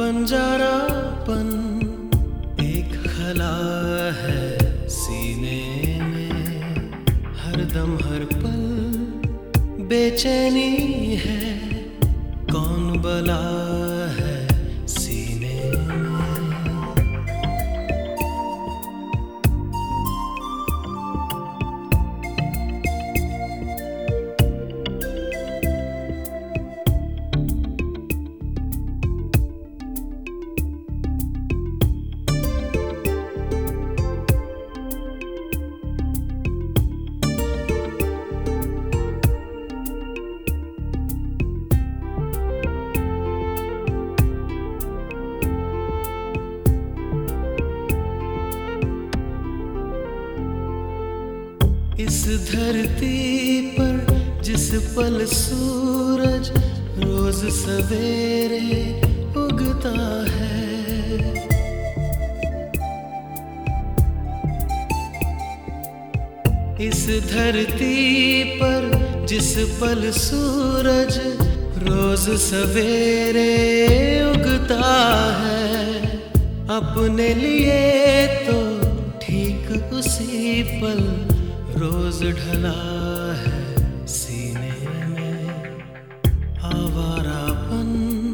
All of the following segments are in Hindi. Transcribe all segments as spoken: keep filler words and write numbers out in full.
बंजारापन एक खला है सीने में, हरदम हर पल बेचैनी है, कौन बला है सीने में। इस धरती पर जिस पल सूरज रोज सवेरे उगता है, इस धरती पर जिस पल सूरज रोज सवेरे उगता है, अपने लिए तो ठीक उसी पल रोज ढला है सीने में। आवारापन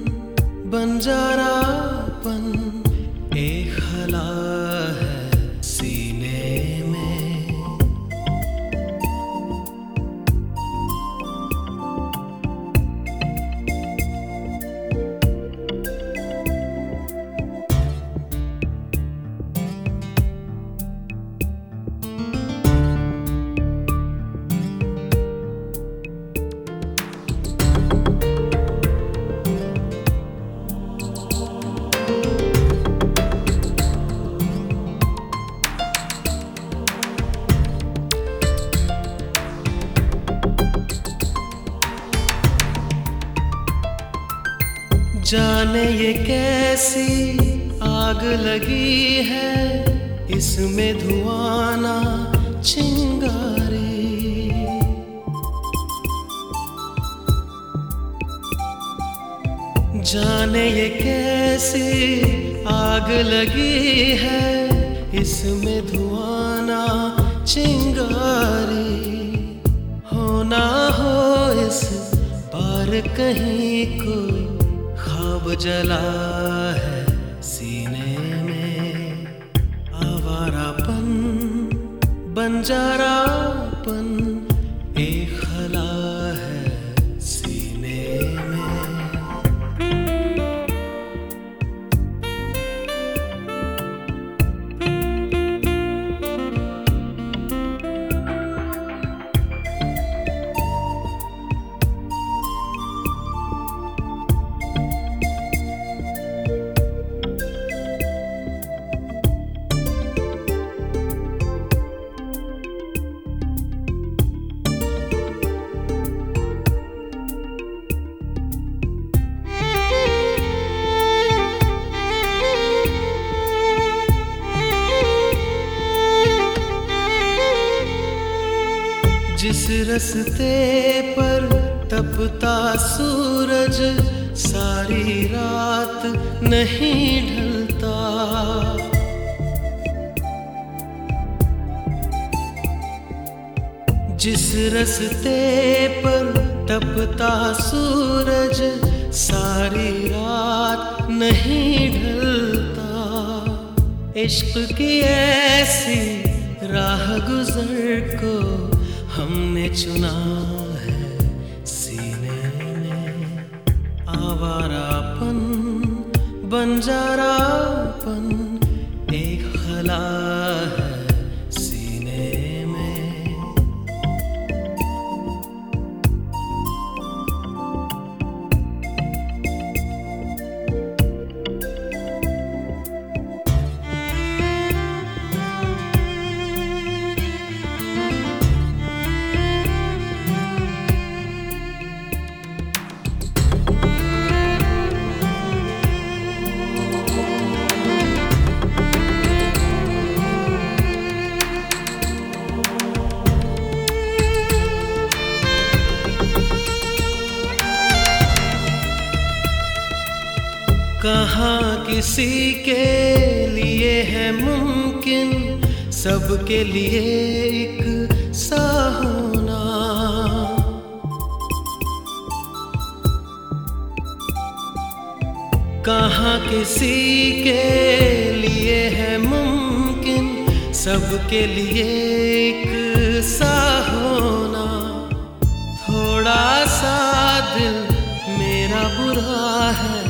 बंजारापन एक खला है सीने में। जाने ये कैसी आग लगी है, इसमें धुआं ना चिंगारे। जाने ये कैसी आग लगी है, इसमें धुआं ना चिंगारे। हो ना हो इस पार कहीं कोई ख्वाब जला है सीने में। आवारापन बंजारापन एक खला है सीने में। जिस रस्ते पर तपता सूरज सारी रात नहीं ढलता, जिस रस्ते पर तपता सूरज सारी रात नहीं ढलता, इश्क की ऐसी राह गुजर को हमने चुना है सीने में। आवारापन बंजारापन एक खला है सीने में। कहाँ किसी के लिए है मुमकिन सबके लिए एक सा होना। कहाँ किसी के लिए है मुमकिन सबके लिए एक सा होना। थोड़ा सा दिल मेरा बुरा है